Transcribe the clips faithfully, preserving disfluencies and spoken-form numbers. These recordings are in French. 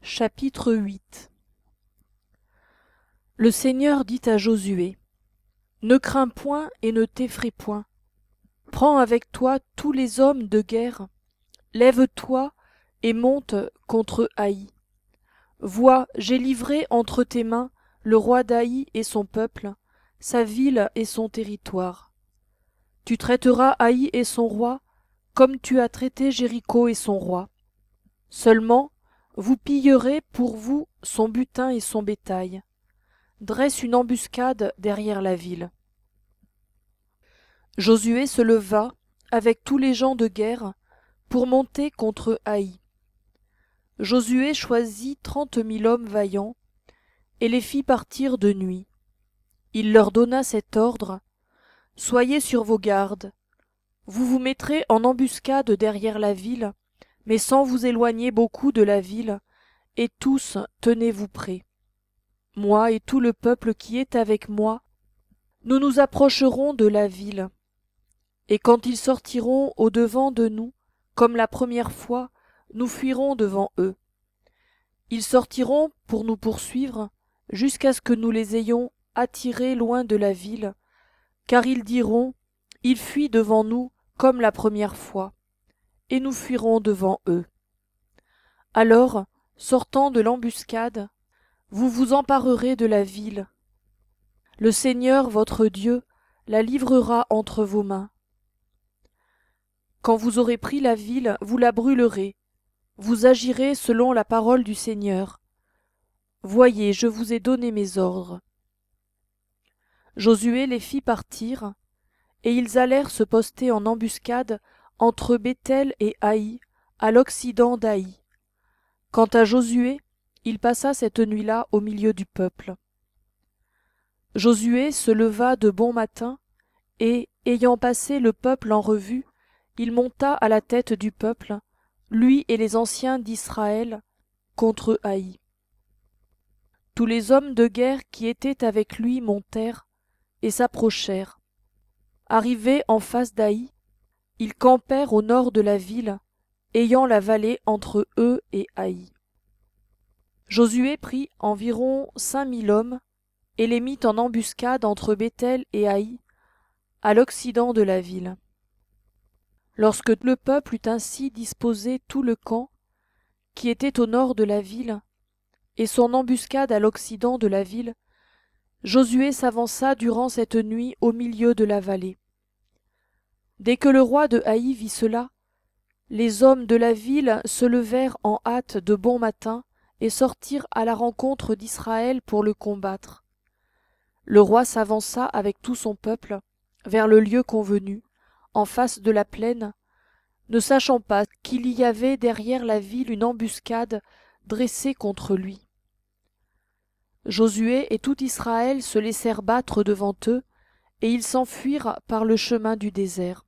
Chapitre huit. Le Seigneur dit à Josué: Ne crains point et ne t'effraie point. Prends avec toi tous les hommes de guerre. Lève-toi et monte contre Haï. Vois, j'ai livré entre tes mains le roi d'Haï et son peuple, sa ville et son territoire. Tu traiteras Haï et son roi comme tu as traité Jéricho et son roi. Seulement, vous pillerez pour vous son butin et son bétail. Dresse une embuscade derrière la ville. Josué se leva avec tous les gens de guerre pour monter contre Haï. Josué choisit trente mille hommes vaillants et les fit partir de nuit. Il leur donna cet ordre: Soyez sur vos gardes. Vous vous mettrez en embuscade derrière la ville, mais sans vous éloigner beaucoup de la ville, et tous tenez-vous prêts. Moi et tout le peuple qui est avec moi, nous nous approcherons de la ville. Et quand ils sortiront au-devant de nous, comme la première fois, nous fuirons devant eux. Ils sortiront pour nous poursuivre, jusqu'à ce que nous les ayons attirés loin de la ville, car ils diront: Ils fuient devant nous comme la première fois, et nous fuirons devant eux. Alors, sortant de l'embuscade, vous vous emparerez de la ville. Le Seigneur votre Dieu la livrera entre vos mains. Quand vous aurez pris la ville, vous la brûlerez. Vous agirez selon la parole du Seigneur. Voyez, je vous ai donné mes ordres. Josué les fit partir, et ils allèrent se poster en embuscade entre Béthel et Haï, à l'occident d'Haï. Quant à Josué, il passa cette nuit-là au milieu du peuple. Josué se leva de bon matin, et, ayant passé le peuple en revue, il monta à la tête du peuple, lui et les anciens d'Israël, contre Haï. Tous les hommes de guerre qui étaient avec lui montèrent et s'approchèrent. Arrivés en face d'Haï, ils campèrent au nord de la ville, ayant la vallée entre eux et Haï. Josué prit environ cinq mille hommes et les mit en embuscade entre Béthel et Haï, à l'occident de la ville. Lorsque le peuple eut ainsi disposé tout le camp, qui était au nord de la ville, et son embuscade à l'occident de la ville, Josué s'avança durant cette nuit au milieu de la vallée. Dès que le roi de Haï vit cela, les hommes de la ville se levèrent en hâte de bon matin et sortirent à la rencontre d'Israël pour le combattre. Le roi s'avança avec tout son peuple vers le lieu convenu, en face de la plaine, ne sachant pas qu'il y avait derrière la ville une embuscade dressée contre lui. Josué et tout Israël se laissèrent battre devant eux, et ils s'enfuirent par le chemin du désert.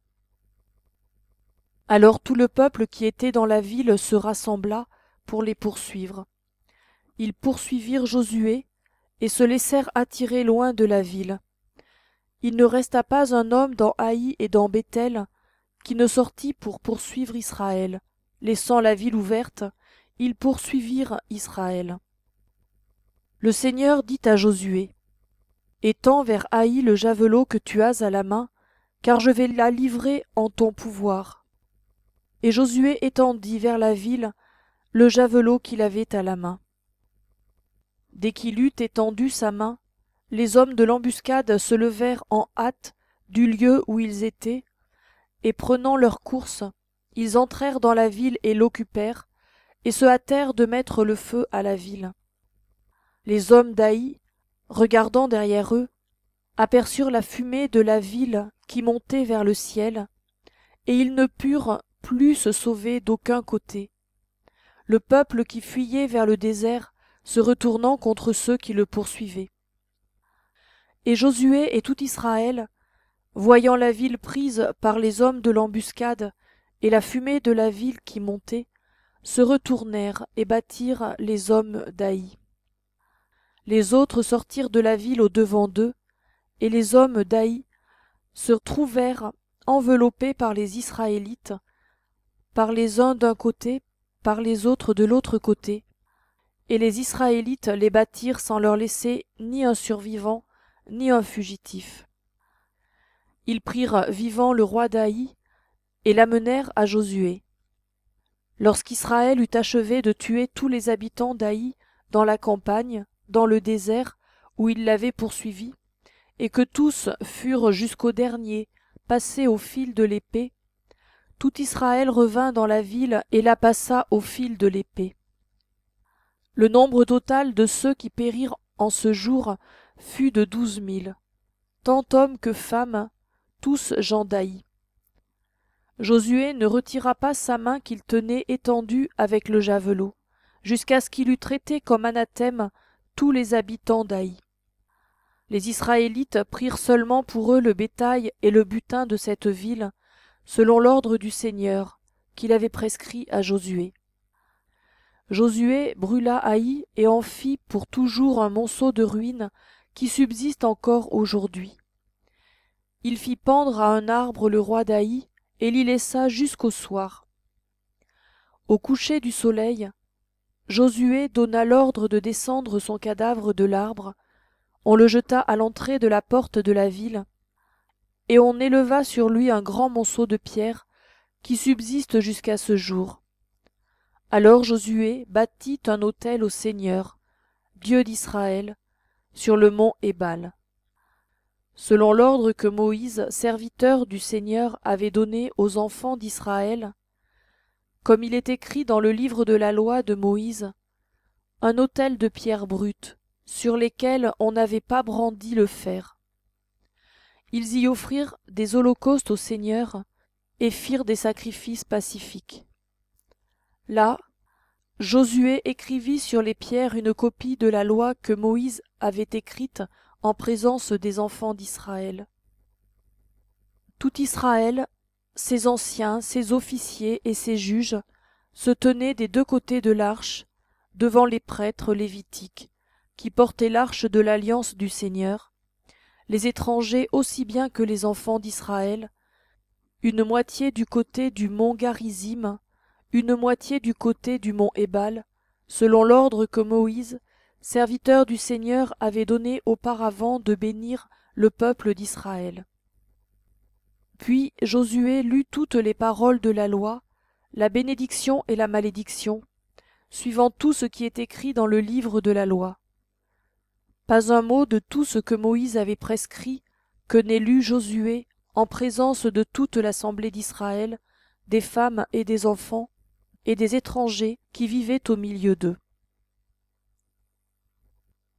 Alors tout le peuple qui était dans la ville se rassembla pour les poursuivre. Ils poursuivirent Josué et se laissèrent attirer loin de la ville. Il ne resta pas un homme dans Haï et dans Béthel qui ne sortit pour poursuivre Israël. Laissant la ville ouverte, ils poursuivirent Israël. Le Seigneur dit à Josué: Étends vers Haï le javelot que tu as à la main, car je vais la livrer en ton pouvoir. Et Josué étendit vers la ville le javelot qu'il avait à la main. Dès qu'il eut étendu sa main, les hommes de l'embuscade se levèrent en hâte du lieu où ils étaient, et prenant leur course, ils entrèrent dans la ville et l'occupèrent, et se hâtèrent de mettre le feu à la ville. Les hommes d'Haï, regardant derrière eux, aperçurent la fumée de la ville qui montait vers le ciel, et ils ne purent plus se sauver d'aucun côté. Le peuple qui fuyait vers le désert se retournant contre ceux qui le poursuivaient. Et Josué et tout Israël, voyant la ville prise par les hommes de l'embuscade et la fumée de la ville qui montait, se retournèrent et battirent les hommes d'Haï. Les autres sortirent de la ville au-devant d'eux, et les hommes d'Haï se trouvèrent enveloppés par les Israélites, par les uns d'un côté, par les autres de l'autre côté, et les Israélites les battirent sans leur laisser ni un survivant, ni un fugitif. Ils prirent vivant le roi d'Aï et l'amenèrent à Josué. Lorsqu'Israël eut achevé de tuer tous les habitants d'Aï dans la campagne, dans le désert, où il l'avait poursuivi, et que tous furent jusqu'au dernier passés au fil de l'épée, tout Israël revint dans la ville et la passa au fil de l'épée. Le nombre total de ceux qui périrent en ce jour fut de douze mille, tant hommes que femmes, tous gens d'Aï. Josué ne retira pas sa main qu'il tenait étendue avec le javelot, jusqu'à ce qu'il eût traité comme anathème tous les habitants d'Aï. Les Israélites prirent seulement pour eux le bétail et le butin de cette ville, selon l'ordre du Seigneur, qu'il avait prescrit à Josué. Josué brûla Aï et en fit pour toujours un monceau de ruines qui subsiste encore aujourd'hui. Il fit pendre à un arbre le roi d'Aï et l'y laissa jusqu'au soir. Au coucher du soleil, Josué donna l'ordre de descendre son cadavre de l'arbre, on le jeta à l'entrée de la porte de la ville, et on éleva sur lui un grand monceau de pierres qui subsiste jusqu'à ce jour. Alors Josué bâtit un autel au Seigneur, Dieu d'Israël, sur le mont Ébal. Selon l'ordre que Moïse, serviteur du Seigneur, avait donné aux enfants d'Israël, comme il est écrit dans le livre de la loi de Moïse, un autel de pierres brutes, sur lesquelles on n'avait pas brandi le fer. Ils y offrirent des holocaustes au Seigneur et firent des sacrifices pacifiques. Là, Josué écrivit sur les pierres une copie de la loi que Moïse avait écrite en présence des enfants d'Israël. Tout Israël, ses anciens, ses officiers et ses juges, se tenaient des deux côtés de l'arche, devant les prêtres lévitiques, qui portaient l'arche de l'alliance du Seigneur, les étrangers aussi bien que les enfants d'Israël, une moitié du côté du mont Garizim, une moitié du côté du mont Ébal, selon l'ordre que Moïse, serviteur du Seigneur, avait donné auparavant de bénir le peuple d'Israël. Puis Josué lut toutes les paroles de la loi, la bénédiction et la malédiction, suivant tout ce qui est écrit dans le livre de la loi. Pas un mot de tout ce que Moïse avait prescrit que n'ait lu Josué en présence de toute l'assemblée d'Israël, des femmes et des enfants, et des étrangers qui vivaient au milieu d'eux.